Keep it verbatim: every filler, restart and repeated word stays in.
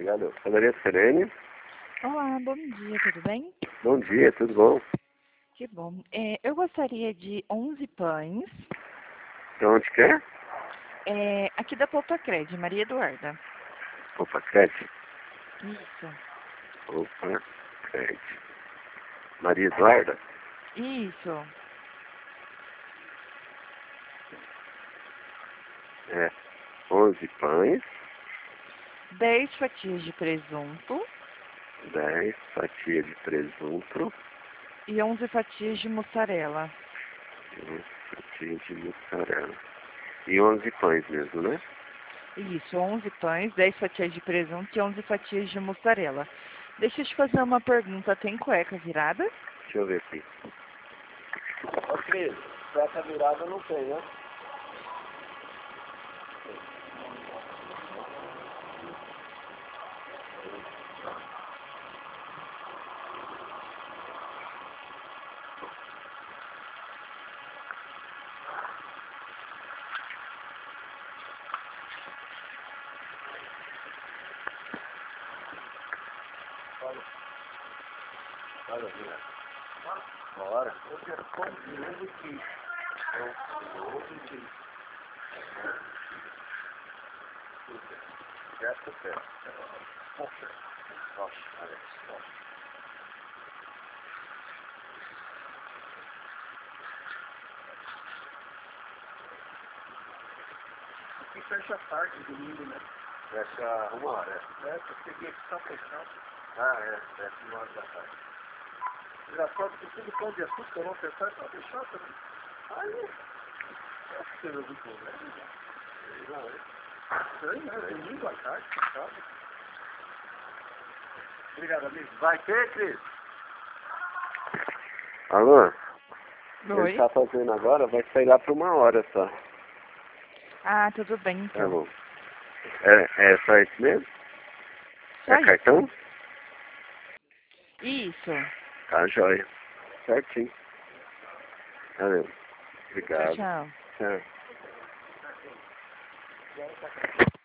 Obrigado. Maria Serene. Olá, bom dia, tudo bem? Bom dia, tudo bom? Que bom. É, eu gostaria de onze pães, De onde que é? é, aqui da Poupa Cred, Maria Eduarda. Opa, Crete. Isso. Opa, Crete. Maria Eduarda? Isso. É. onze pães, dez fatias de presunto dez fatias de presunto, e onze fatias de mussarela. e fatias de mussarela. E onze pães mesmo, né? Isso, onze pães, dez fatias de presunto e onze fatias de mussarela. Deixa eu te fazer uma pergunta, tem cueca virada? Deixa eu ver aqui. Ô, Cris, cueca virada não tem, né? Olha, olha, vira. Bora. Eu quero pão de ovo e queijo. Pão de ovo e queijo. Certo, certo. Nossa, olha só. Aqui fecha tarde, domingo, né? Fecha uma hora. É, eu peguei aqui só fechado. Ah, é, fecha uma hora da tarde. Engraçado que tudo pão de açúcar não fechar, tá fechado também. Aí, acho que teve algum problema. Não, é. Estranho, né? Domingo à tarde, fechado. Obrigado, amigo. Vai ter, Cris? Alô? Oi. Ele tá fazendo agora, vai sair lá por uma hora só. Ah, tudo bem Tá então. bom. É, é só isso mesmo? Só É isso. cartão? Isso. Tá, joia. Certinho. Valeu. Tchau, Obrigado. tchau. Tchau.